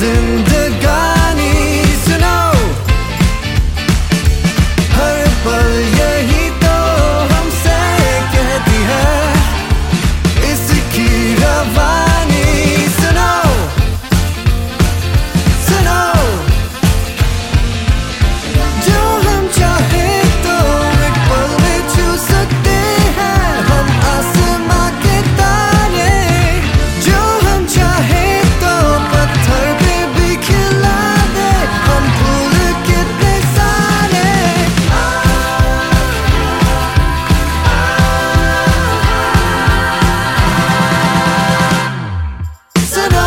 जिंदगानी सुनो, हर पल यही तो हमसे कहती है इसकी रवानी। सुनो सुनो, जो हम चाहे तो एक पल में छू सकते हैं हम आसमां के तारे। जो हम चाहे तो पत्थर पे भी खिला दे हम फूल कितने सारे। सुनो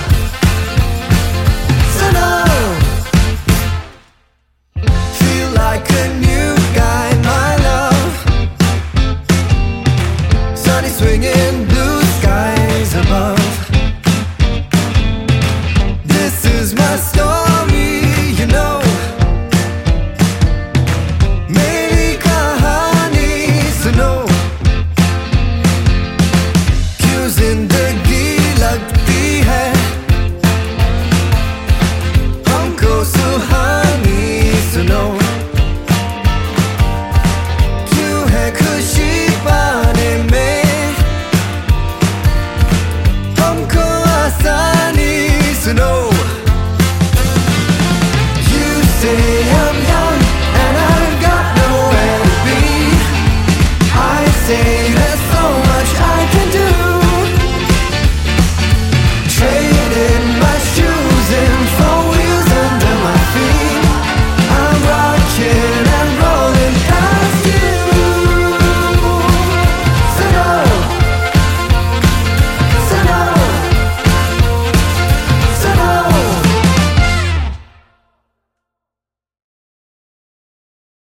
सुनो, feel like a new guy, my love. Sunny swinging, blue skies above. This is my story.